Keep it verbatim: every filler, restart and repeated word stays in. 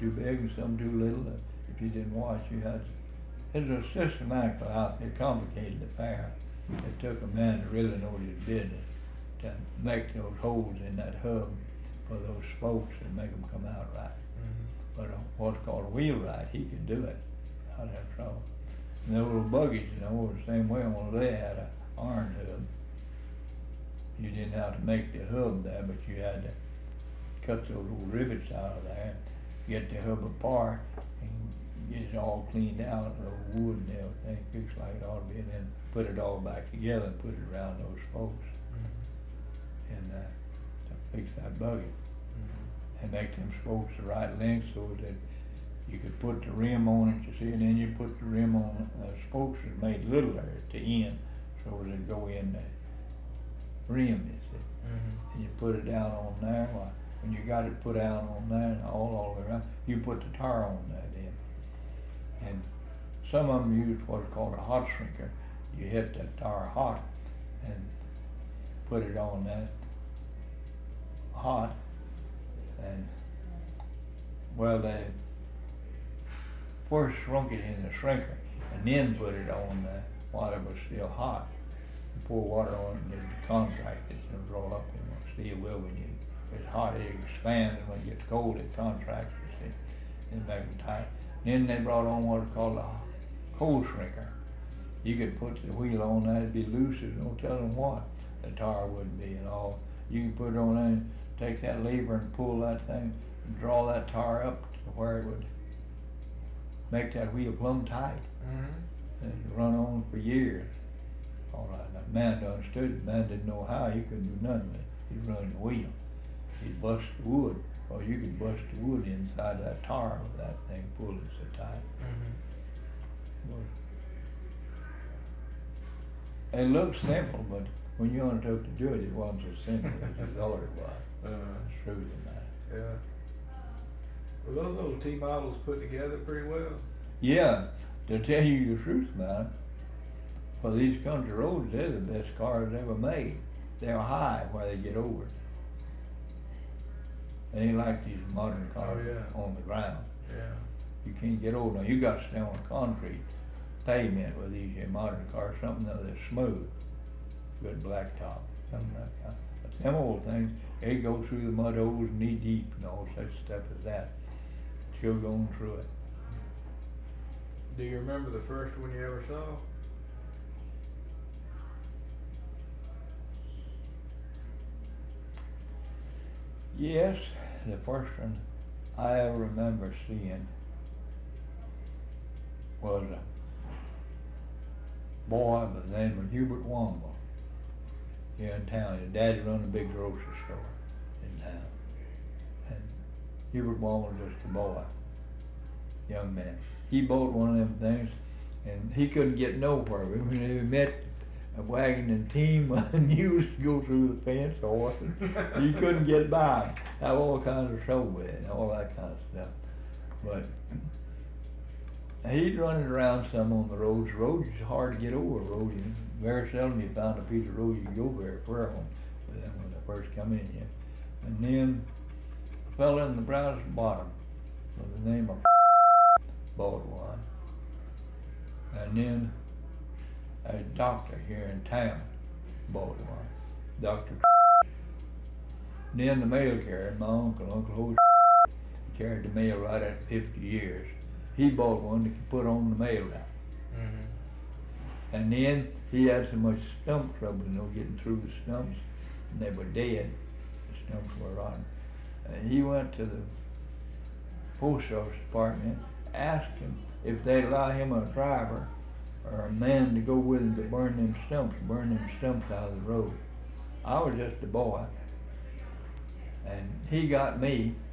too big and some too little. If you didn't watch, you had, it was a systematical outfit, a complicated affair. It took a man to really know his business to make those holes in that hub for those spokes and make them come out right. Mm-hmm. But uh, what's called a wheelwright, he could do it without having trouble. And those little buggies, you know, were the same way, only they had a iron hub. You didn't have to make the hub there, but you had to cut those little rivets out of there, get the hub apart, and get it all cleaned out, the wood and everything, fixed like it ought to be, and then put it all back together and put it around those spokes. Mm-hmm. And uh, to fix that buggy. Mm-hmm. And make them spokes the right length so that you could put the rim on it, you see, and then you put the rim on, uh, spokes are made littler at the end, so they go in the rim, you see. Mm-hmm. And you put it down on there, well, when you got it put out on there and all, all the way around, you put the tar on that end. And some of them use what's called a hot shrinker. You hit that tar hot and put it on that hot, and well, they first shrunk it in the shrinker and then put it on the, while it was still hot. You pour water on it and it contracted and roll up, and steel will when you, it's hot, it expands, and when it gets cold it contracts, you see, and make it tight. Then they brought on what is called a hole shrinker. You could put the wheel on that, it'd be loose as no telling what the tar wouldn't be and all. You can put it on there and take that lever and pull that thing and draw that tar up to where it would make that wheel plumb tight. Mm-hmm. And it run on for years. All right, now the man understood it, the man didn't know how, he couldn't do nothing with it. He'd run the wheel. He'd bust the wood, or you could bust the wood inside that tar with that thing pulling so tight. Mm-hmm. Well, it looked simple, but when you undertook to do it, it wasn't so simple as you thought it was. Uh, It's true than that. yeah. Were those little T models put together pretty well? Yeah, to tell you the truth about it, for these country roads, they're the best cars ever made. They're high where they get over. They ain't like these modern cars Oh, yeah. on the ground. Yeah. You can't get over them. You got to stay on concrete pavement with these here modern cars, something that is smooth, good blacktop, something like that. But them old things, they go through the mud holes knee deep and all such stuff as that. Still going through it. Do you remember the first one you ever saw? Yes, the first one I ever remember seeing was a boy by the name of Hubert Womble here in town. His daddy run a big grocery store in town. And Hubert Womble was just a boy, young man. He bought one of them things and he couldn't get nowhere. When he met a wagon and team of mules to go through the fence or he couldn't get by. Have all kinds of trouble with it and all that kind of stuff. But he'd run it around some on the roads. The roads is hard to get over. Road, you, very seldom you found a piece of road you could go very far on with them when they first come in here. And then a fellow in the Browns Bottom by the name of bought one. And then a doctor here in town bought one, Doctor Then the mail carrier, my uncle, Uncle Horace, carried the mail right at fifty years. He bought one to put on the mail route. Mm-hmm. And then he had so much stump trouble, you know, getting through the stumps, and they were dead. The stumps were rotten. And he went to the post office department, asked him if they'd allow him a driver or a man to go with him to burn them stumps, burn them stumps out of the road. I was just a boy, and he got me